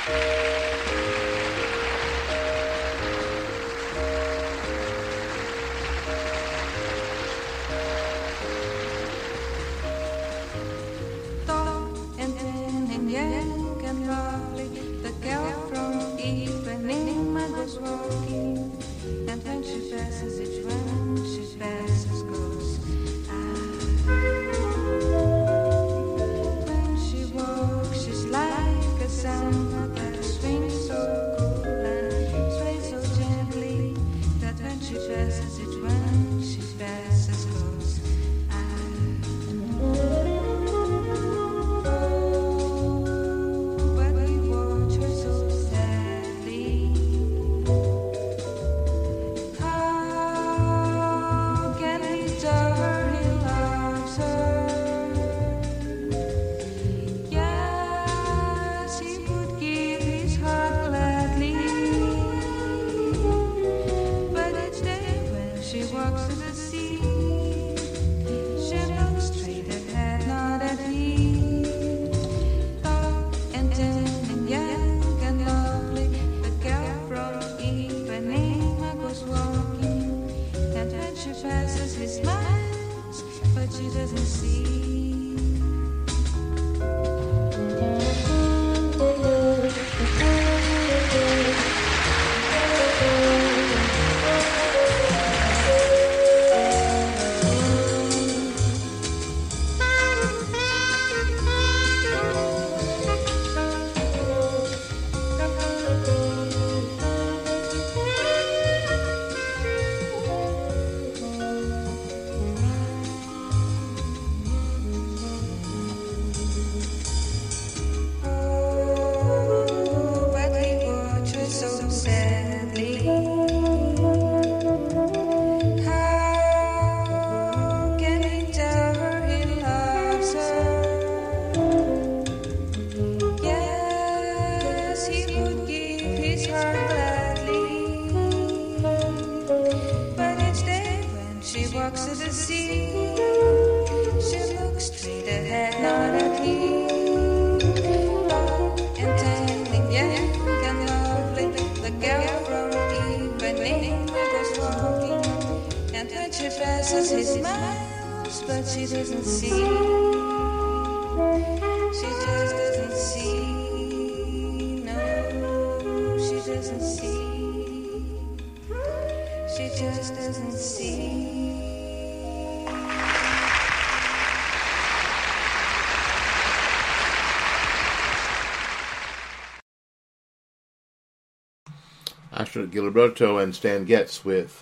Astrud Gilberto and Stan Getz with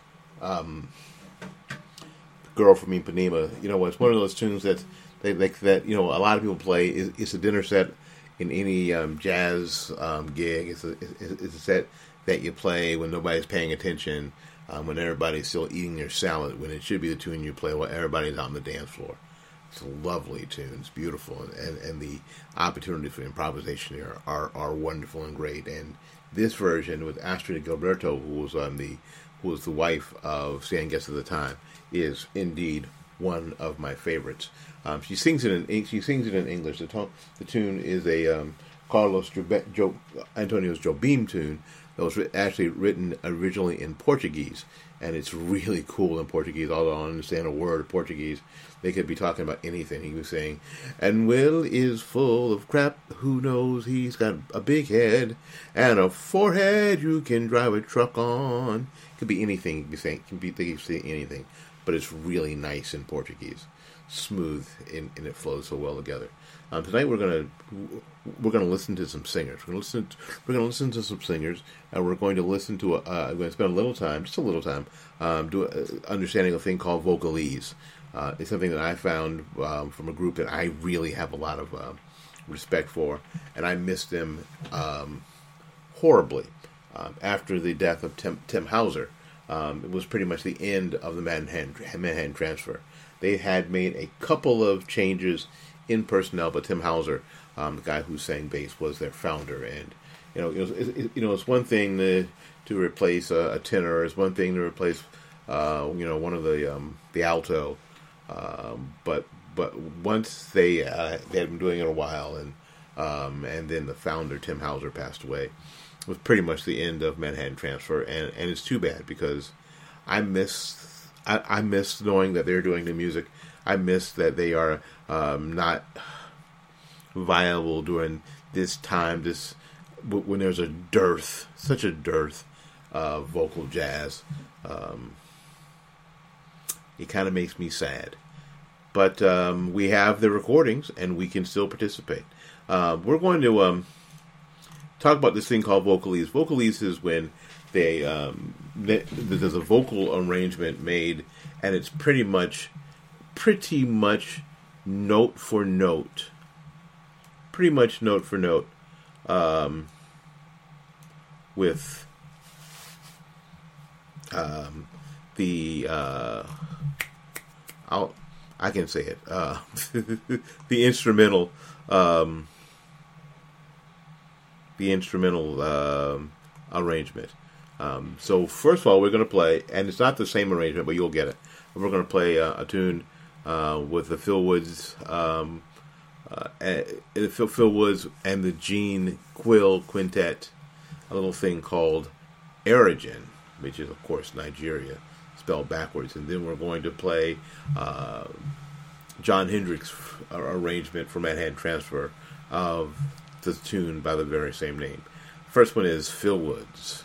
"Girl from Ipanema." You know, it's one of those tunes that that a lot of people play. It's a dinner set in any jazz gig. It's a set that you play when nobody's paying attention, when everybody's still eating their salad. When it should be the tune you play while everybody's on the dance floor. It's a lovely tune. It's beautiful, and the opportunities for improvisation here are wonderful and great. And this version with Astrud Gilberto, who was the wife of Stan Getz at the time, is indeed one of my favorites. She sings it in English. The tune is a Carlos Antonio Jobim tune that was actually written originally in Portuguese, and it's really cool in Portuguese. Although I don't understand a word of Portuguese, they could be talking about anything. He was saying, "And Will is full of crap. Who knows? He's got a big head and a forehead you can drive a truck on." Could be anything. He could be saying. They could say anything, but it's really nice in Portuguese, smooth, and it flows so well together. Tonight we're gonna listen to some singers. We're gonna listen to some singers, and we're going to listen to. I'm going to spend just a little time, understanding a thing called vocalese. It's something that I found from a group that I really have a lot of respect for, and I missed them horribly after the death of Tim Hauser. It was pretty much the end of the Manhattan Transfer. They had made a couple of changes in personnel, but Tim Hauser, the guy who sang bass, was their founder. And it's one thing to replace a tenor. It's one thing to replace one of the alto. But once they had been doing it a while, and and then the founder, Tim Hauser, passed away. It was pretty much the end of Manhattan Transfer, and it's too bad because I miss knowing that they're doing the music. I miss that they are not viable during this time, when there's such a dearth of vocal jazz. It kind of makes me sad. But we have the recordings, and we can still participate. We're going to talk about this thing called vocalese. Vocalese is when there's a vocal arrangement made, and it's pretty much note for note. Pretty much note for note. With I can say it. The instrumental arrangement. So first of all, we're going to play, and it's not the same arrangement, but you'll get it. We're going to play a tune with the Phil Woods, Phil Woods and the Gene Quill Quintet. A little thing called Erigen, which is of course Nigeria, spelled backwards, and then we're going to play John Hendricks' arrangement for Manhattan Transfer of the tune by the very same name. First one is Phil Woods.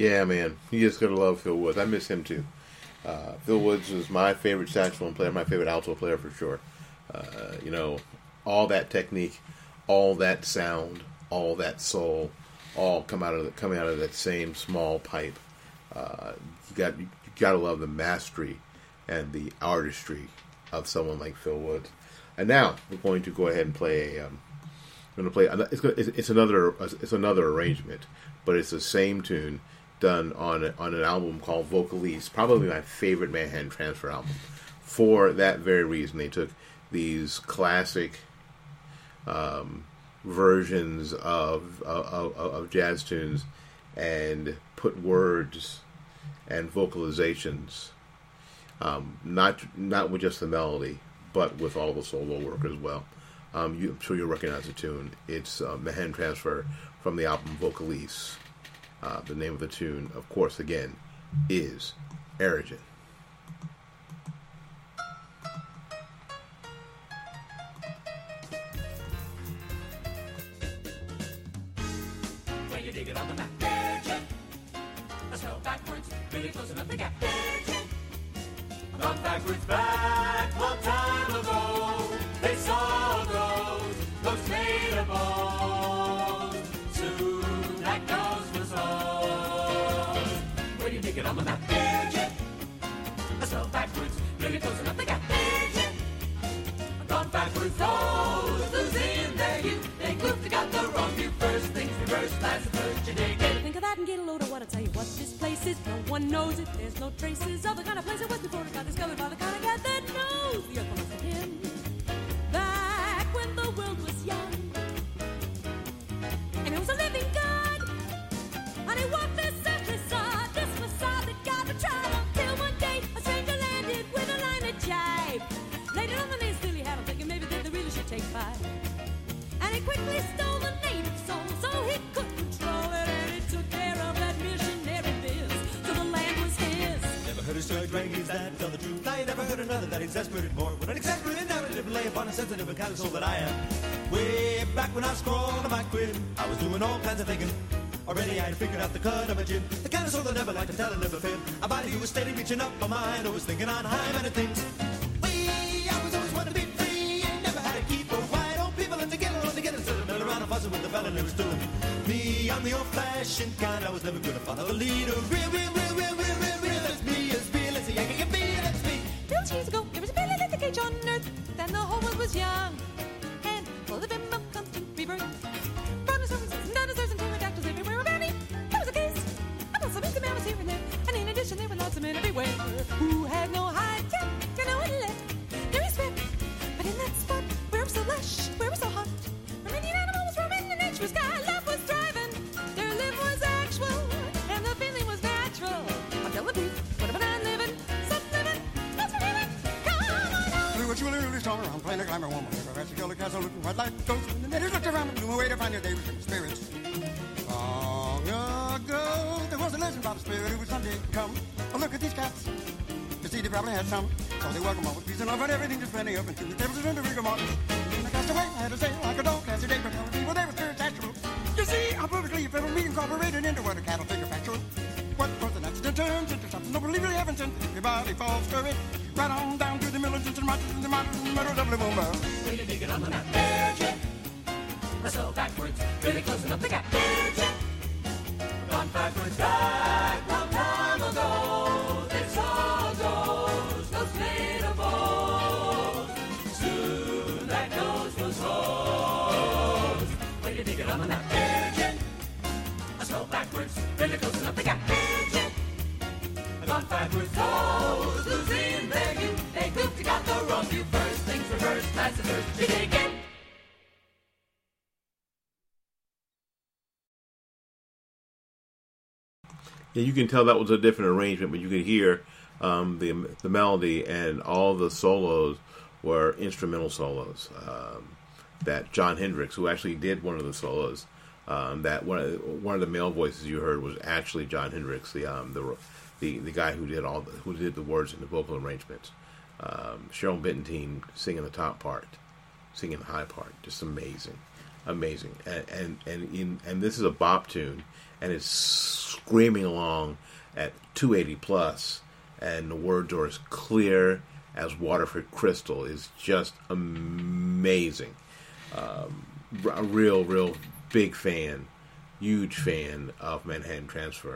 Yeah, man. You just gotta love Phil Woods. I miss him too. Phil Woods was my favorite saxophone player, my favorite alto player for sure. You know, all that technique, all that sound, all that soul, all coming out of that same small pipe. You gotta love the mastery and the artistry of someone like Phil Woods. And now we're going to go ahead and play a. I'm going to play. It's another arrangement, but it's the same tune done on an album called Vocalise, probably my favorite Manhattan Transfer album. For that very reason, they took these classic versions of jazz tunes and put words and vocalizations, not with just the melody, but with all the solo work as well. I'm sure you'll recognize the tune. It's Manhattan Transfer from the album Vocalise. The name of the tune, of course, again, is Erigen. When you dig it on the map, Erigen. Let's go backwards, really close enough to get Erigen. Gone backwards, back long time ago. They saw those native bones. Soon that ghost was home. When you dig it on the map, Erigen. Let's go backwards, really close enough to get Erigen. Gone backwards, those losing their youth. They goofed, they got the wrong view. First things reversed, last first you dig it. Think of that and get a load of what I tell you what this place is. No one knows it. There's no traces of the kind of place it was before it got discovered by the kind of guy that knows the earth must have been back when the world was young. And it was a living God. And he walked this earthly sod, this facade that got a trial until one day a stranger landed with a line of jive. Laid it on the nails till he had him thinking maybe that they really should take five. And he quickly stole the native soul so he could control it. And he took care of that missionary biz till the land was his. Never heard a story dragging his that tell the truth. I ain't never heard another that exasperated more. When an exasperated narrative lay upon a sensitive and kind of soul that I am. Way back when I scrawled on my crib, I was doing all kinds of thinking. Already I had figured out the cut of a gin. The kind of soul that never liked to tell and never failed. A body who was steady reaching up my mind, always thinking on high-minded things. I was always wanted to be free and never had to keep a wide old people and together instead of milling around and fussing with the fella never stood. Me, I'm the old-fashioned kind. I was never gonna follow the leader. Real, that's me, as real as a Yankee can be, that's me. Billions years ago, there was a billion little cage on earth. Then the whole world was young and full of milk, constant rebirth. Dinosaurs and dinosaurs and pterodactyls everywhere around me. There was a case about some Easter mammals here and there. And in addition, there were lots of men everywhere who had no high tech, no intellect, no respect. But in that spot where it was so lush, where it was so hot, where many animals roaming and nature was sky, love was thriving. Their life was actual and the feeling was natural. I'm telling you, what about I living, self-living, that's what living. Come on now. We were really strong around playing a glamour woman. That's a yellow castle looking white like ghosts. And the natives looked around and blew away to find their Davis and the spirits. Long ago, there was a legend about a spirit who would someday come. Oh, look at these cats. You see, they probably had some. So they welcome all with peace and love and everything just plenty up until the tables are in the rigor mortis. And I cast away, I had to say, like a dog, cast a day, but telling people they were spirits actual. You see, I'm perfectly federal me incorporated into what a cattle figure factual. What was an accident turns into something nobody really haven't seen. Everybody falls scurry, right on down to the militants and marches and the mountains, meadows of Livermore. When you dig it on the map, Erigen. Let's go backwards, really close enough to get Erigen. Gone backwards, back long time ago. They saw those native bones. Soon that ghost was home. When you dig it on the map, Erigen. Let's go backwards, really close enough to get Erigen. Gone backwards, those losing their youth. They goofed, you got the wrong view. First things reversed, last the first you dig it. Yeah, you can tell that was a different arrangement, but you could hear the melody and all the solos were instrumental solos. That Jon Hendricks, who actually did one of the solos, that one of the male voices you heard was actually Jon Hendricks, the guy who did the words and the vocal arrangements. Cheryl Benton singing the top part, singing the high part, just amazing. And this is a bop tune. and is screaming along at 280 plus, and the words are as clear as Waterford crystal. Is just amazing. A real big fan, huge fan of Manhattan Transfer.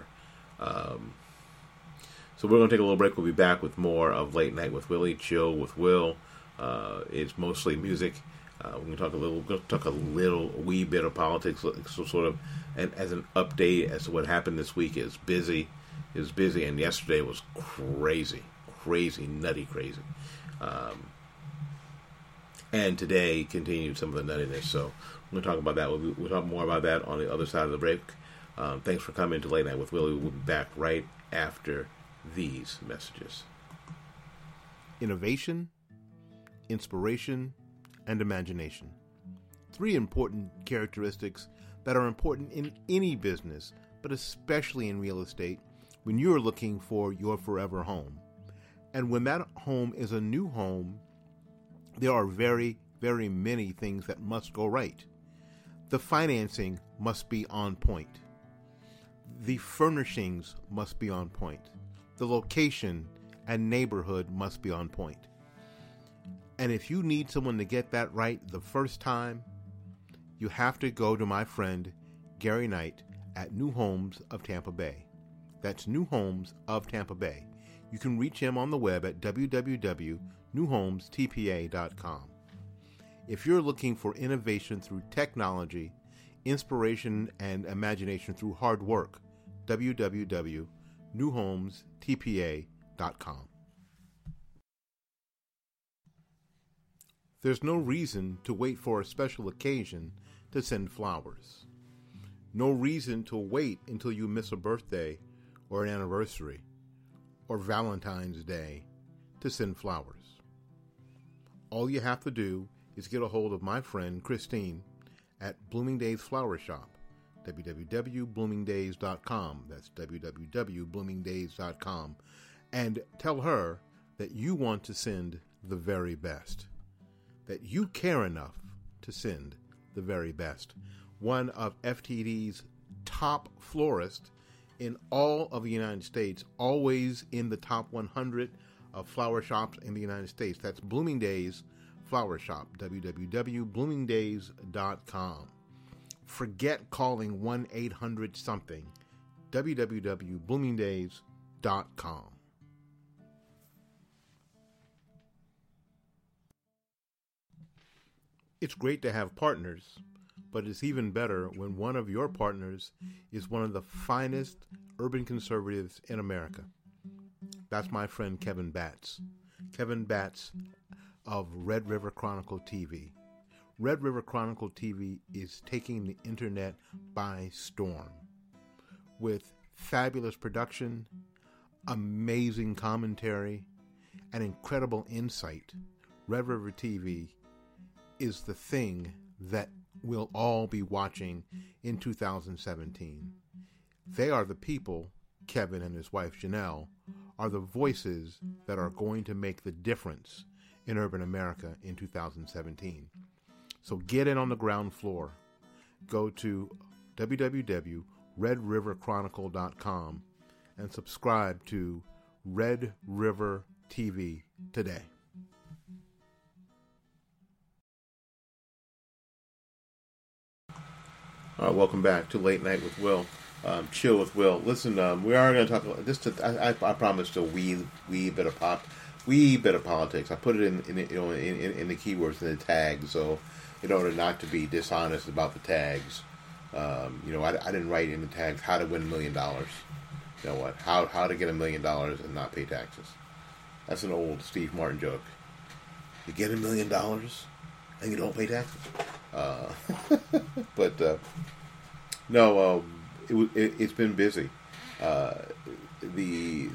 So we're going to take a little break. We'll be back with more of Late Night with Willie, Chill with Will. It's mostly music. We're going to talk a wee bit of politics, so sort of, and as an update as to what happened this week. Is busy, and yesterday was crazy, nutty crazy. And today continued some of the nuttiness. So we're going to talk about that. We'll talk more about that on the other side of the break. Thanks for coming to Late Night with Willie. We'll be back right after these messages. Innovation, inspiration, and imagination. 3 important characteristics that are important in any business, but especially in real estate when you're looking for your forever home. And when that home is a new home, there are very, very many things that must go right. The financing must be on point. The furnishings must be on point. The location and neighborhood must be on point. And if you need someone to get that right the first time, you have to go to my friend Gary Knight at New Homes of Tampa Bay. That's New Homes of Tampa Bay. You can reach him on the web at www.newhomestpa.com. If you're looking for innovation through technology, inspiration and imagination through hard work, www.newhomestpa.com. There's no reason to wait for a special occasion to send flowers. No reason to wait until you miss a birthday or an anniversary or Valentine's Day to send flowers. All you have to do is get a hold of my friend Christine at Bloomingdale's Flower Shop, www.bloomingdays.com. That's www.bloomingdays.com. And tell her that you want to send the very best, that you care enough to send the very best. One of FTD's top florists in all of the United States, always in the top 100 of flower shops in the United States. That's Bloomingdale's Flower Shop, www.bloomingdays.com. Forget calling 1-800-something, www.bloomingdays.com. It's great to have partners, but it's even better when one of your partners is one of the finest urban conservatives in America. That's my friend Kevin Batts. Kevin Batts of Red River Chronicle TV. Red River Chronicle TV is taking the internet by storm. With fabulous production, amazing commentary, and incredible insight, Red River TV is the thing that we'll all be watching in 2017. They are the people, Kevin and his wife Janelle, are the voices that are going to make the difference in urban America in 2017. So get in on the ground floor. Go to www.redriverchronicle.com and subscribe to Red River TV today. All right, welcome back to Late Night with Will. Chill with Will. Listen, we are going to talk about this. I promised a wee bit of politics. I put it in the keywords in the tags, so in order not to be dishonest about the tags, I didn't write in the tags how to win $1 million. You know what? How to get $1 million and not pay taxes. That's an old Steve Martin joke. You get $1 million and you don't pay taxes. It's been busy. The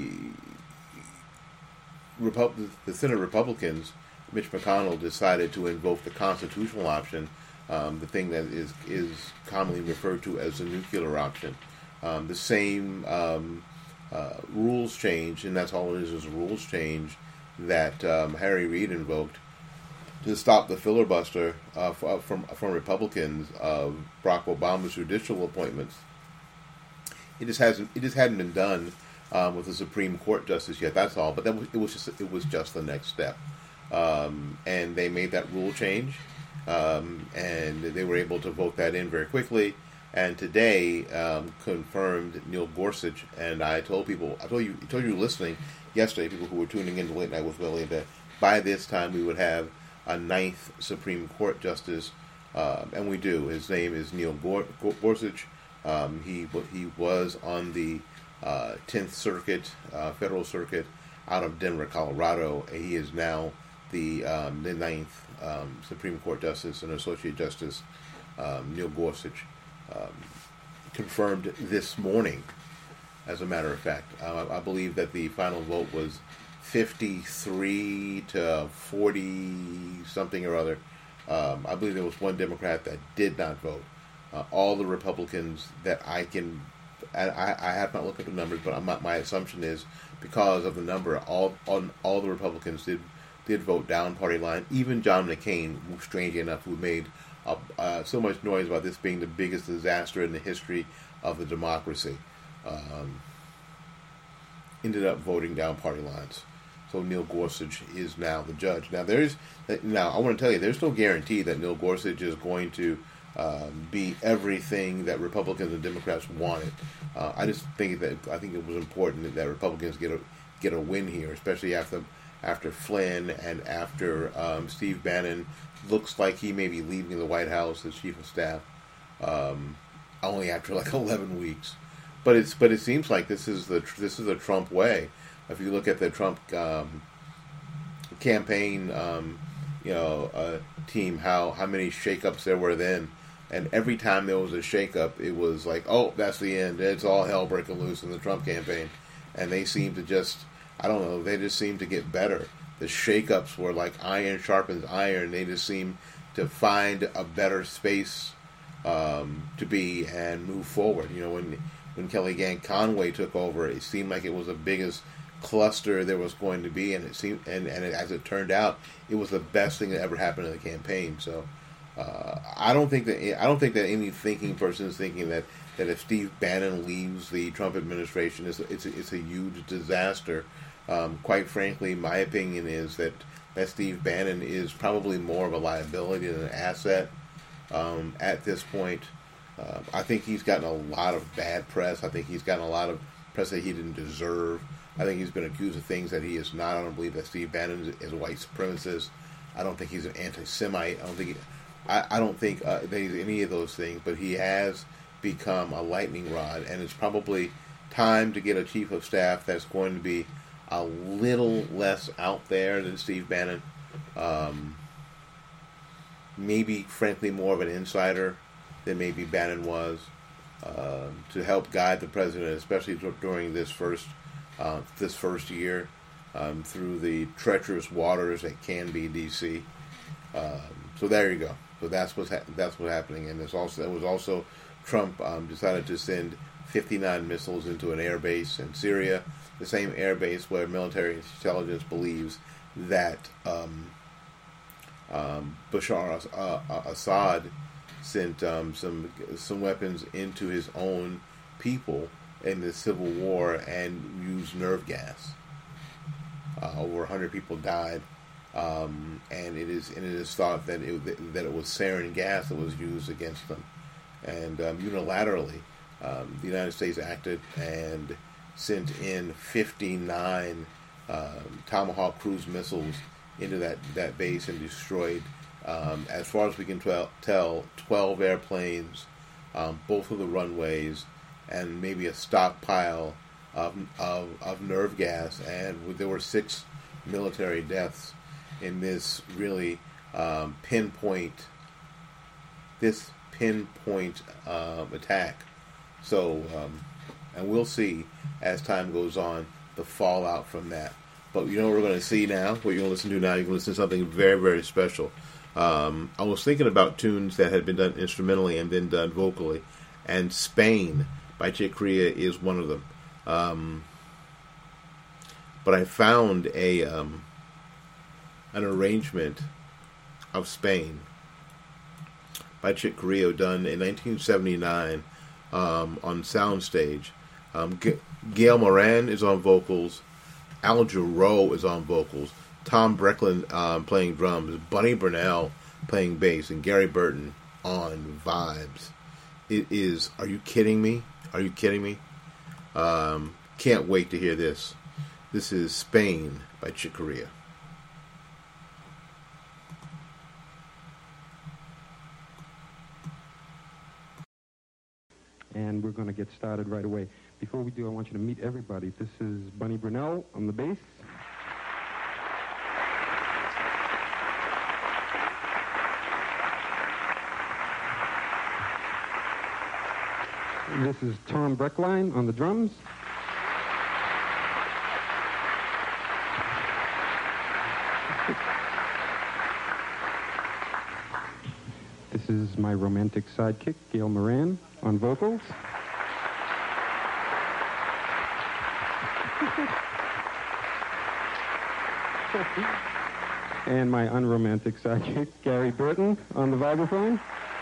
Senate Republicans, Mitch McConnell, decided to invoke the constitutional option, the thing that is commonly referred to as the nuclear option. The same rules change, and that's all it is a rules change that Harry Reid invoked to stop the filibuster from Republicans of Barack Obama's judicial appointments. It just hadn't been done with the Supreme Court justice yet. That's all. But it was just the next step, and they made that rule change, and they were able to vote that in very quickly. And today confirmed Neil Gorsuch. And I told you listening yesterday, people who were tuning in to Late Night with Willie, that by this time we would have a 9th Supreme Court justice, and we do. His name is Neil Gorsuch. He was on the 10th Circuit, Federal Circuit, out of Denver, Colorado. He is now the 9th Supreme Court Justice and Associate Justice. Neil Gorsuch confirmed this morning, as a matter of fact. I believe that the final vote was 53 to 40 something or other. I believe there was one Democrat that did not vote. All the Republicans that I have not looked at the numbers, but my assumption is because of the number, all the Republicans did vote down party line. Even John McCain, strangely enough, who made so much noise about this being the biggest disaster in the history of the democracy, ended up voting down party lines. So Neil Gorsuch is now the judge. Now I want to tell you, there's no guarantee that Neil Gorsuch is going to be everything that Republicans and Democrats wanted. I think it was important that Republicans get a win here, especially after Flynn and after Steve Bannon looks like he may be leaving the White House as chief of staff, only after like 11 weeks. But it seems like this is the Trump way. If you look at the Trump campaign, team, how many shakeups there were then, and every time there was a shakeup, it was like, oh, that's the end. It's all hell breaking loose in the Trump campaign, and they seem to just, I don't know, they just seem to get better. The shakeups were like iron sharpens iron. They just seem to find a better space to be and move forward. When Kellyanne Conway took over, it seemed like it was the biggest cluster there was going to be, and as it turned out, it was the best thing that ever happened in the campaign. So I don't think that any thinking person is thinking that if Steve Bannon leaves the Trump administration, it's a huge disaster. Quite frankly, my opinion is that Steve Bannon is probably more of a liability than an asset at this point. I think he's gotten a lot of bad press. I think he's gotten a lot of press that he didn't deserve. I think he's been accused of things that he is not. I don't believe that Steve Bannon is a white supremacist. I don't think he's an anti-Semite. I don't think that he's any of those things. But he has become a lightning rod, and it's probably time to get a chief of staff that's going to be a little less out there than Steve Bannon. Maybe, frankly, more of an insider than maybe Bannon was, to help guide the president, especially during this first year, through the treacherous waters that can be D.C. So there you go. So that's what's happening, and there was also Trump decided to send 59 missiles into an air base in Syria, the same air base where military intelligence believes that Bashar Assad sent some weapons into his own people in the Civil War and used nerve gas. Over 100 people died, and it is thought that it was sarin gas that was used against them. And unilaterally, the United States acted and sent in 59 Tomahawk cruise missiles into that base and destroyed, as far as we can tell, 12 airplanes, both of the runways, and maybe a stockpile of nerve gas. And there were 6 military deaths in this really pinpoint attack. So, and we'll see as time goes on the fallout from that. But you know what we're going to see now? What you're going to listen to now? You're going to listen to something very, very special. I was thinking about tunes that had been done instrumentally and then done vocally, and Spain by Chick Corea is one of them. But I found an arrangement of Spain by Chick Corea done in 1979 on Soundstage. Gail Moran is on vocals. Al Jarreau is on vocals. Tom Brecklin playing drums. Bunny Burnell playing bass. And Gary Burton on vibes. It is... Are you kidding me? Are you kidding me? Can't wait to hear this. This is Spain by Chick Corea. And we're going to get started right away. Before we do, I want you to meet everybody. This is Bunny Burnell on the bass. This is Tom Breckline on the drums. This is my romantic sidekick, Gail Moran, on vocals. And my unromantic sidekick, Gary Burton, on the vibraphone.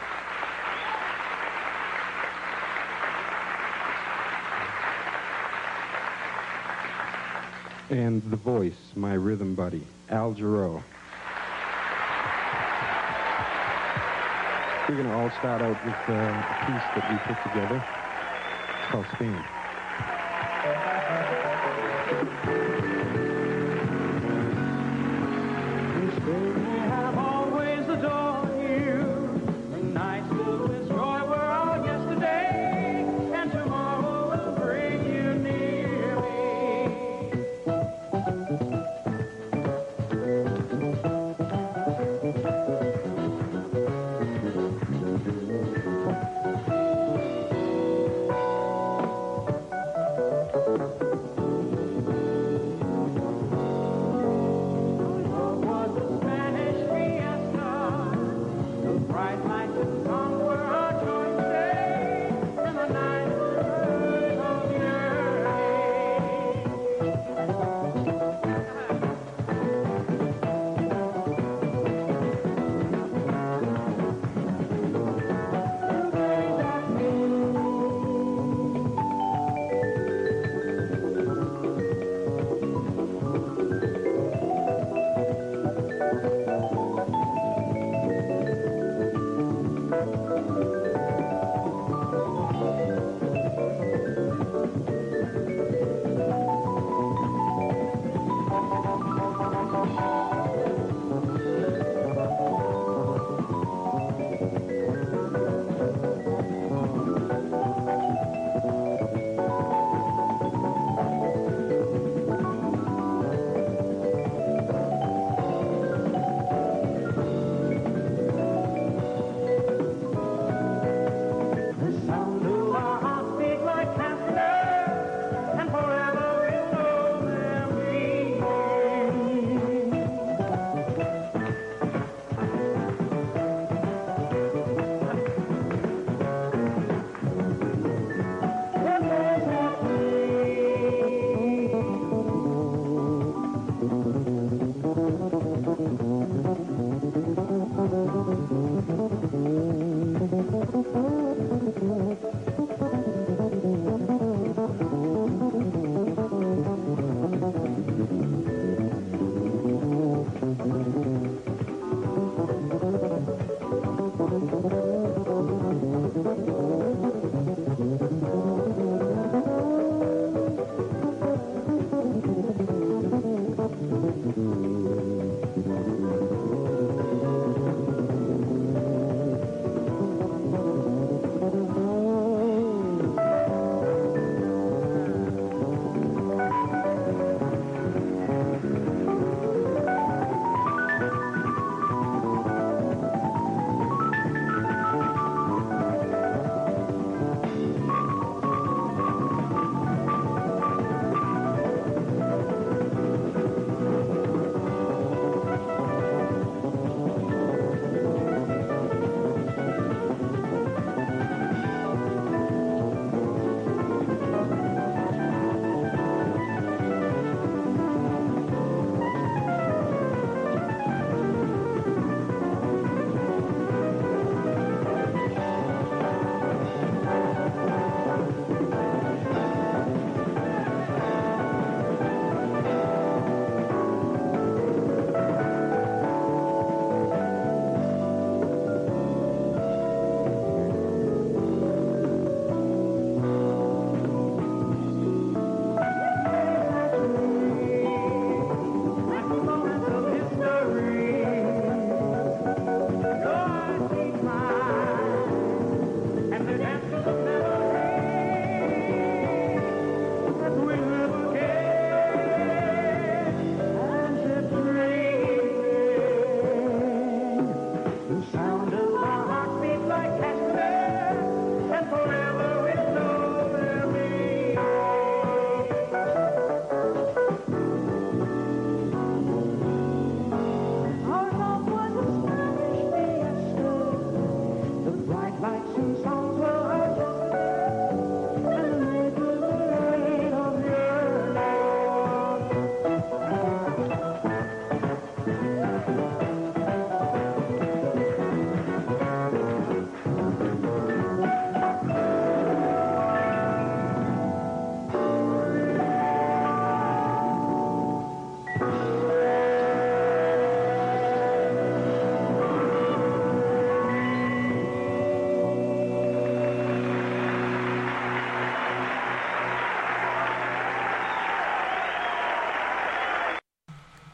And the voice, my rhythm buddy, Al Jarreau. We're going to all start out with a piece that we put together. It's called Spain.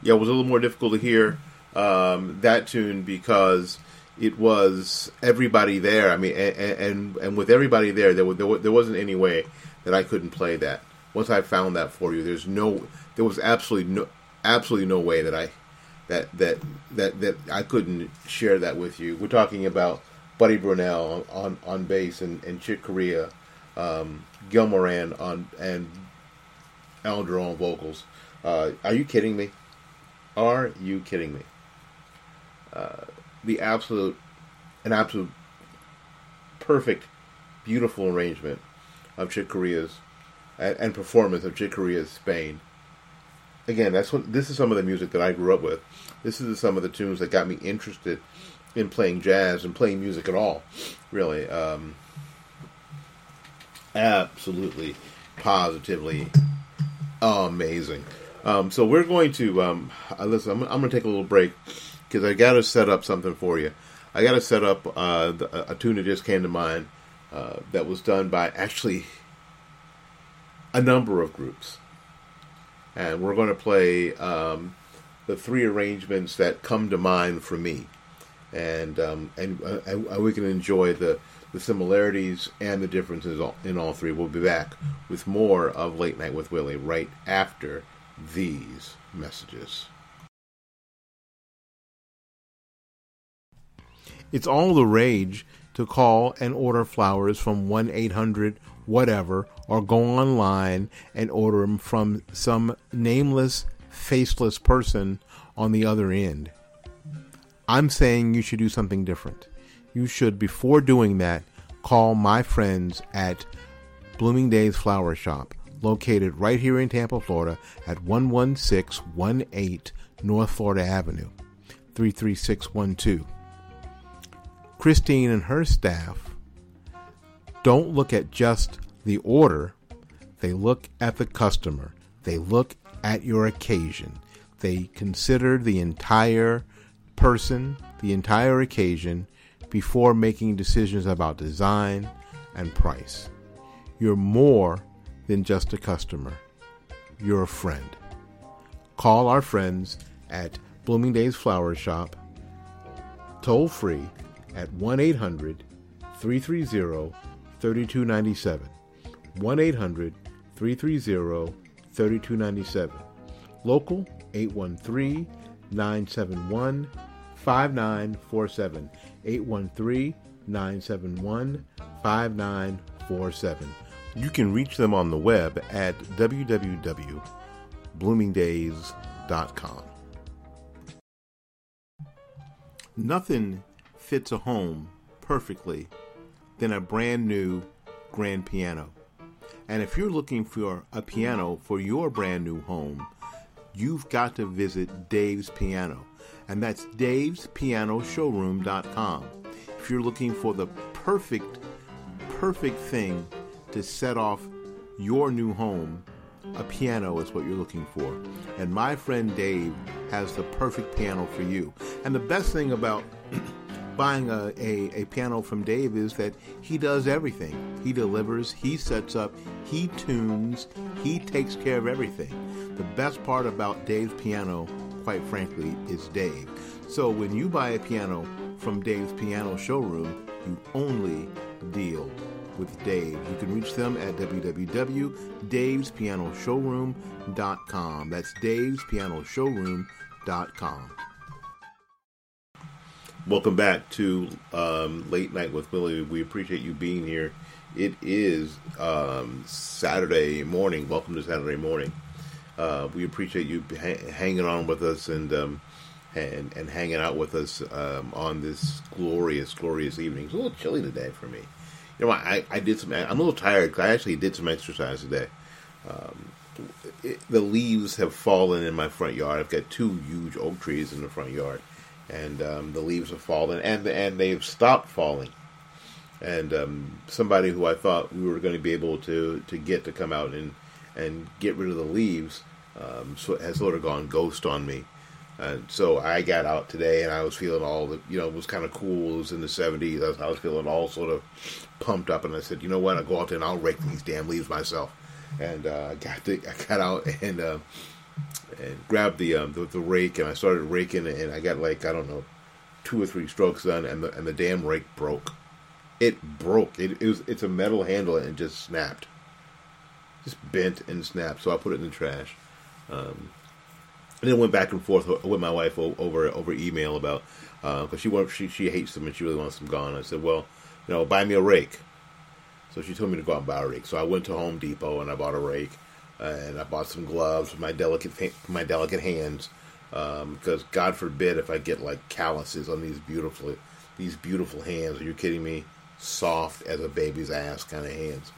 it was a little more difficult to hear that tune because it was everybody there. I mean, and with everybody there, there wasn't any way that I couldn't play that. Once I found that for you, there was absolutely no way that I couldn't share that with you. We're talking about Buddy Brunel on bass and Chick Corea, Gil Moran and Al Jarreau on vocals. Are you kidding me? Are you kidding me? An absolute perfect, beautiful arrangement of Chick Corea's and performance of Chick Corea's Spain. Again, this is some of the music that I grew up with. This is some of the tunes that got me interested in playing jazz and playing music at all. Really, absolutely, positively amazing. So we're going to listen. I'm going to take a little break because I got to set up something for you. I got to set up a tune that just came to mind that was done by actually a number of groups, and we're going to play the three arrangements that come to mind for me, and we can enjoy the similarities and the differences in all three. We'll be back with more of Late Night with Willie right after these messages. It's all the rage to call and order flowers from 1-800-whatever or go online and order them from some nameless, faceless person on the other end. I'm saying you should do something different. You should, before doing that, call my friends at Blooming Days Flower Shop, located right here in Tampa, Florida, at 11618 North Florida Avenue, 33612. Christine and her staff don't look at just the order. They look at the customer. They look at your occasion. They consider the entire person, the entire occasion, before making decisions about design and price. You're more than just a customer. You're a friend. Call our friends at Blooming Days Flower Shop, toll free at 1-800-330-3297. 1-800-330-3297. Local 813-971-5947. 813-971-5947. You can reach them on the web at www.bloomingdays.com. Nothing fits a home perfectly than a brand new grand piano. And if you're looking for a piano for your brand new home, you've got to visit Dave's Piano. And that's davespianoshowroom.com. If you're looking for the perfect thing to set off your new home, a piano is what you're looking for. And my friend Dave has the perfect piano for you. And the best thing about buying a piano from Dave is that he does everything. He delivers, he sets up, he tunes, he takes care of everything. The best part about Dave's Piano, quite frankly, is Dave. So when you buy a piano from Dave's Piano Showroom, you only deal with Dave. You can reach them at www.davespianoshowroom.com. That's davespianoshowroom.com. Welcome back to Late Night with Willie. We appreciate you being here. It is Saturday morning. Welcome to Saturday morning. We appreciate you hanging on with us and hanging out with us on this glorious evening. It's a little chilly today for me. You know, I did some. I'm a little tired because I actually did some exercise today. The leaves have fallen in my front yard. I've got two huge oak trees in the front yard. And the leaves have fallen, and they've stopped falling. And somebody who I thought we were going to be able to get to come out and get rid of the leaves has sort of gone ghost on me. So I got out today, and I was feeling all the, it was kind of cool. It was in the 70s. I was feeling all sort of pumped up, and I said, you know what? I'll go out there and I'll rake these damn leaves myself. And I got out and grabbed the rake, and I started raking, and I got like, I don't know, 2 or 3 strokes done, and the damn rake broke. It broke. It's a metal handle, and it just snapped. Just bent and snapped. So I put it in the trash. And then went back and forth with my wife over email about, because she hates them and she really wants them gone. I said, well, buy me a rake. So she told me to go out and buy a rake. So I went to Home Depot and I bought a rake, and I bought some gloves for my delicate hands, because God forbid if I get like calluses on these beautiful hands. Are you kidding me? Soft as a baby's ass kind of hands.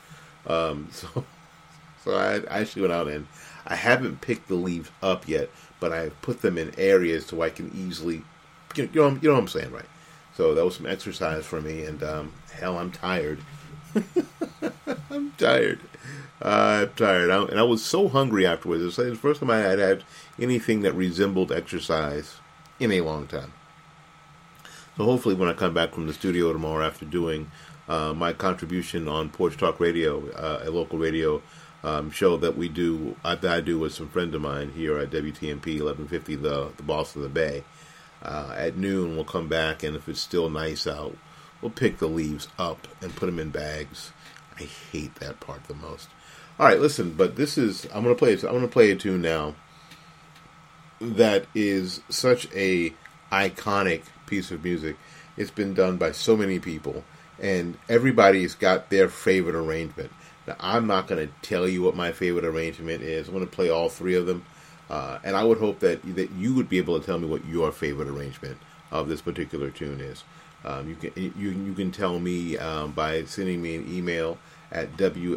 So I actually went out, and I haven't picked the leaves up yet, but I put them in areas so I can easily, you know what I'm saying, right? So that was some exercise for me, and hell, I'm tired. I'm tired. And I was so hungry afterwards. It was the first time I had had anything that resembled exercise in a long time. So hopefully when I come back from the studio tomorrow after doing my contribution on Porch Talk Radio, a local radio show that I do with some friends of mine here at WTMP 1150, the Boss of the Bay, at noon we'll come back, and if it's still nice out, we'll pick the leaves up and put them in bags. I hate that part the most. All right, listen, but I'm going to play a tune now that is such a iconic piece of music. It's been done by so many people, and everybody's got their favorite arrangement. Now, I'm not going to tell you what my favorite arrangement is. I'm going to play all 3 of them, and I would hope that you would be able to tell me what your favorite arrangement of this particular tune is. You can tell me by sending me an email at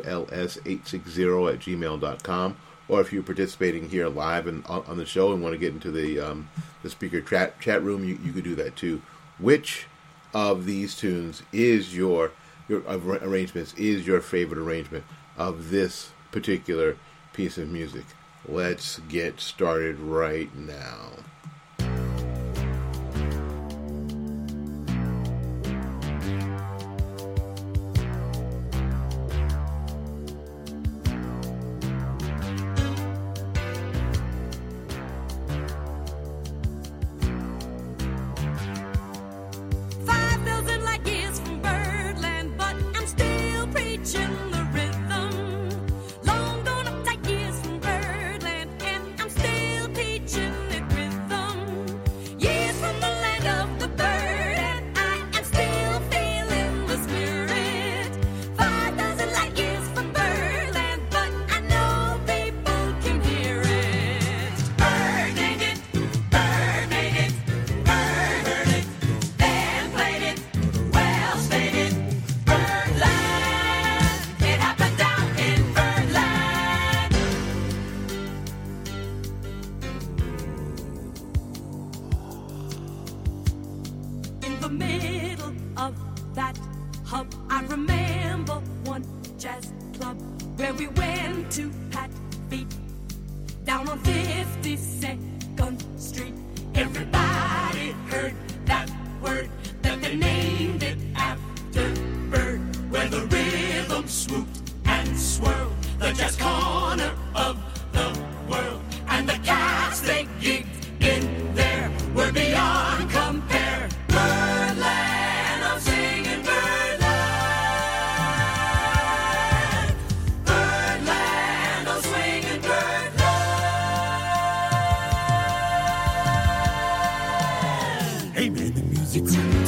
WLS860@gmail.com, or if you're participating here live on the show and want to get into the speaker chat room, you could do that too. Which of these tunes is your arrangements is your favorite arrangement of this particular piece of music? Let's get started right now. Hey man, the music's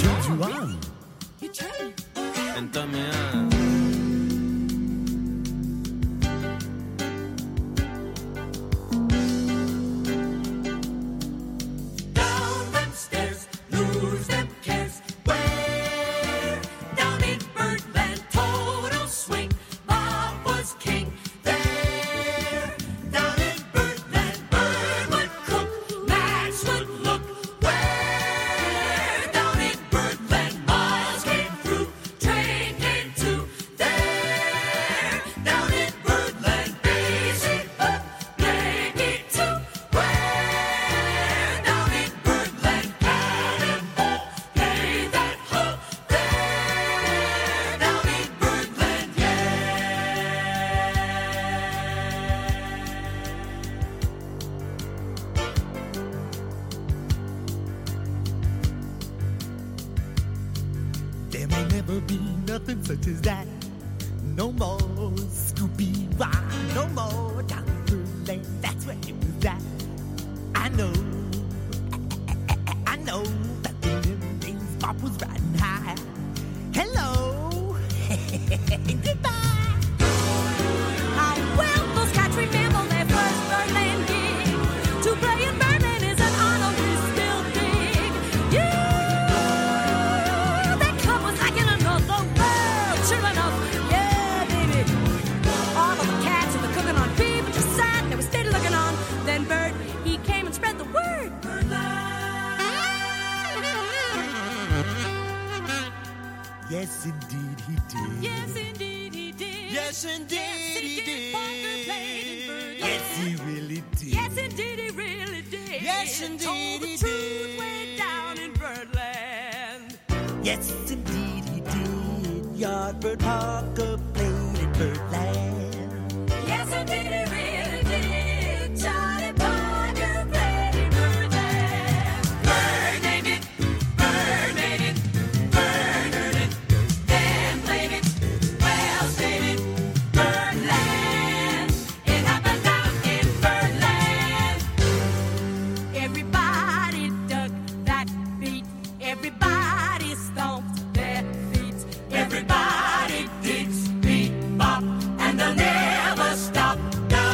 never be nothing such as that. No more Scooby-Wah, no more Dr. Lane. That's where it was at. I know that in them days Bob was riding high. Hello, goodbye. How well those cats remember their first Birdland gig. To play in Birdland is an honor we still dig. Yeah, that club was like in another world. Sure enough, yeah, baby. All of the cats and the cooking on people just sat and they were steady looking on. Then Bird, he came and spread the word. Yes, indeed he did. Yes, indeed he did. Yes, indeed he did. Parker played in Birdland. Yes, he really did. Yes, indeed he really did. Yes, indeed Told the he truth did. way down in Birdland. Yes, indeed he did. Yardbird Parker played in Birdland. Yes, indeed he really did. Charlie Parker played in Birdland. Bird named it. Bird made it. Bird heard it. Then played it. Wells made it. Birdland. It happened down in Birdland. Everybody dug that beat. Everybody stomped their feet. Everybody did speed bop, and they'll never stop. Down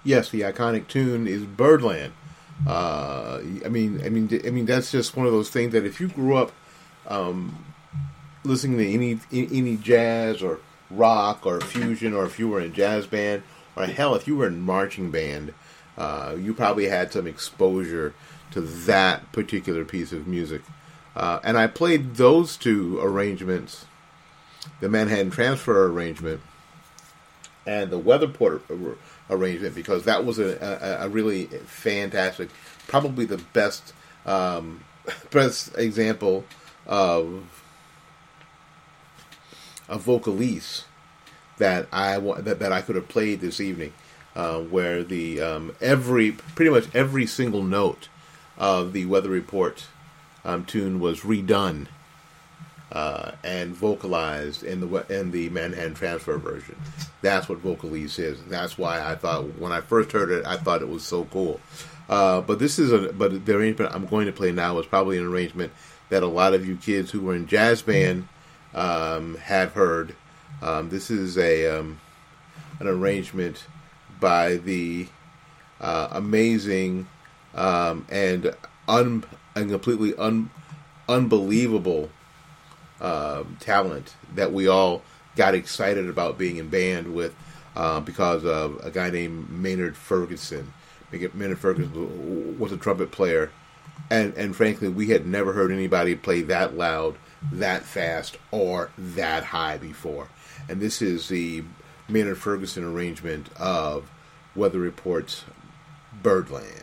yes, the iconic tune is Birdland. I mean, that's just one of those things that if you grew up listening to any jazz or rock or fusion, or if you were in a jazz band, or hell, if you were in marching band, you probably had some exposure to that particular piece of music. And I played those two arrangements, the Manhattan Transfer arrangement and the Weatherport arrangement, because that was a really fantastic, probably the best example of vocalese that I could have played this evening, where the pretty much every single note of the Weather Report tune was redone and vocalized in the Manhattan Transfer version. That's what vocalese is. That's why I thought, when I first heard it, I thought it was so cool. But the arrangement I'm going to play now is probably an arrangement that a lot of you kids who were in jazz band have heard. This is an arrangement by the amazing and completely unbelievable talent that we all got excited about being in band with because of a guy named Maynard Ferguson. Maynard Ferguson was a trumpet player, and frankly, we had never heard anybody play that loud, that fast, or that high before. And this is the Maynard Ferguson arrangement of Weather Report's Birdland.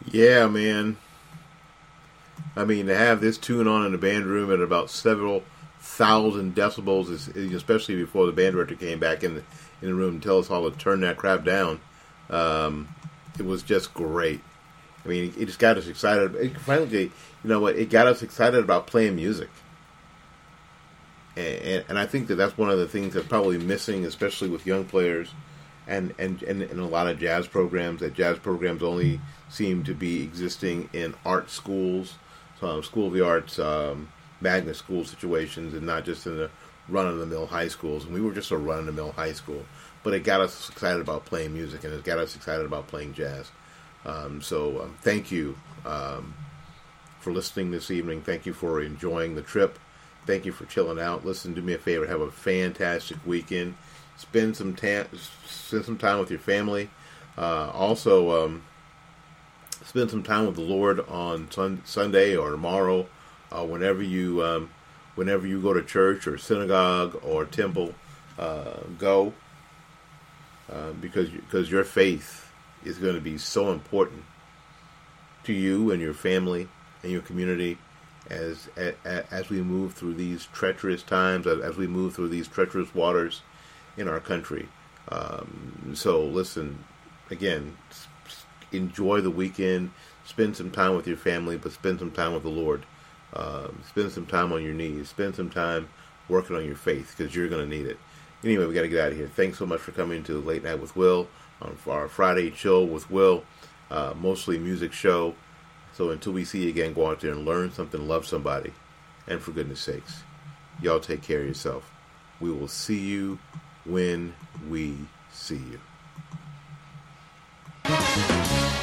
Yeah, man. I mean, to have this tune on in the band room at about several thousand decibels, especially before the band director came back in the room and tell us all to turn that crap down, it was just great. I mean, it just got us excited. Finally, you know what? It got us excited about playing music. And I think that's one of the things that's probably missing, especially with young players and a lot of jazz programs, that jazz programs only seem to be existing in art schools, School of the Arts, magnet school situations, and not just in the run-of-the-mill high schools. And we were just a run-of-the-mill high school. But it got us excited about playing music, and it got us excited about playing jazz. So thank you for listening this evening. Thank you for enjoying the trip. Thank you for chilling out. Listen, do me a favor. Have a fantastic weekend. Spend some time with your family. Also, spend some time with the Lord on Sunday or tomorrow, whenever you go to church or synagogue or temple. Go because your faith is going to be so important to you and your family and your community as we move through these treacherous times, as we move through these treacherous waters in our country. So listen, again, enjoy the weekend, spend some time with your family, but spend some time with the Lord. Spend some time on your knees, spend some time working on your faith, because you're going to need it. Anyway, we got to get out of here. Thanks so much for coming to Late Night with Will on our Friday Chill with Will, mostly music show. So until we see you again, go out there and learn something, love somebody, and for goodness sakes, y'all take care of yourself. We will see you when we see you.